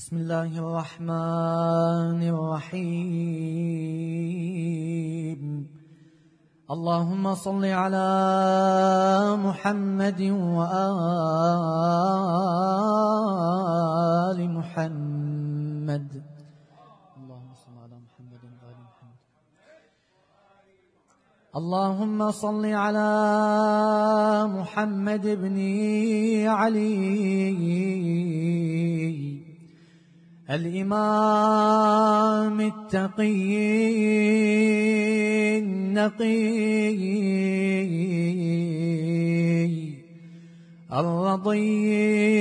بسم الله الرحمن الرحيم. اللهم صل على محمد وآل محمد. اللهم صل على محمد وآل محمد. اللهم صل على محمد بن علي الإمام التقي النقي الرضي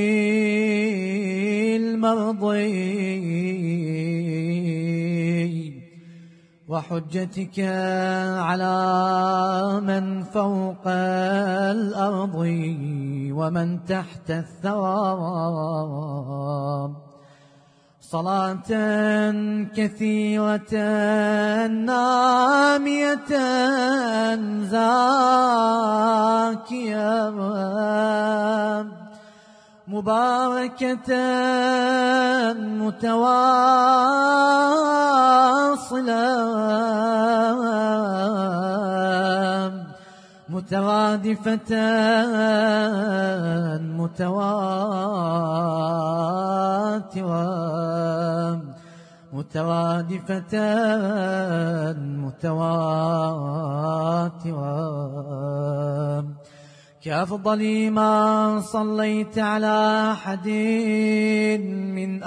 المرضي وحجتك على من فوق الأرض ومن تحت الثرى، صلاة كثيرة نامية زاكية مباركة متواصلة مترادفة متواترة كأفضل ما صليت على أحد من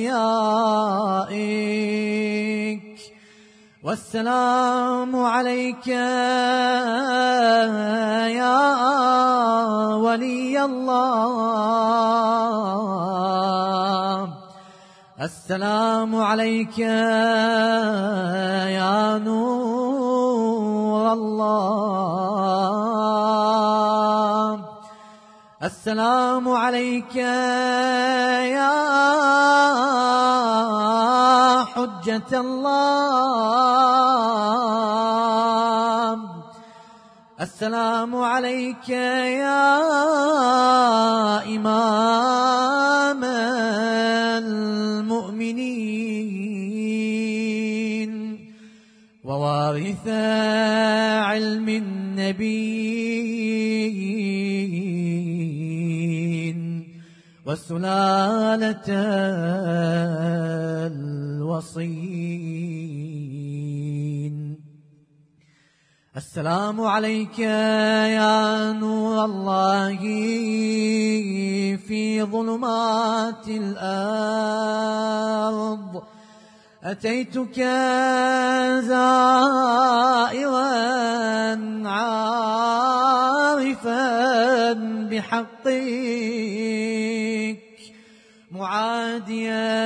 أوليائك. والسلام عليك يا ولي الله، السلام عليك يا نور الله، السلام عليك يا حجة الله، السلام عليك يا إمام المؤمنين ووارث علم النبيين والسلالة الوصين. السلام عليك يا نور الله في ظلمات الأرض، أتيتك زائرا عارفا بحقك معاديا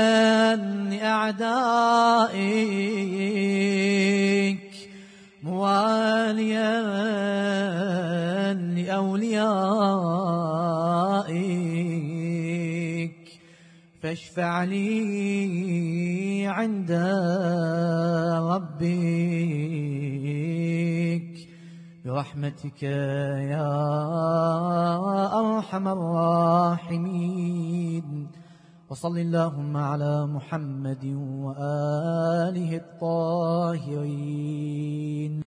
لأعدائك مواليا لأوليائك، فاشفع لي عند ربك برحمتك يا أرحم الراحمين. وصل اللهم على محمد وآله الطاهرين.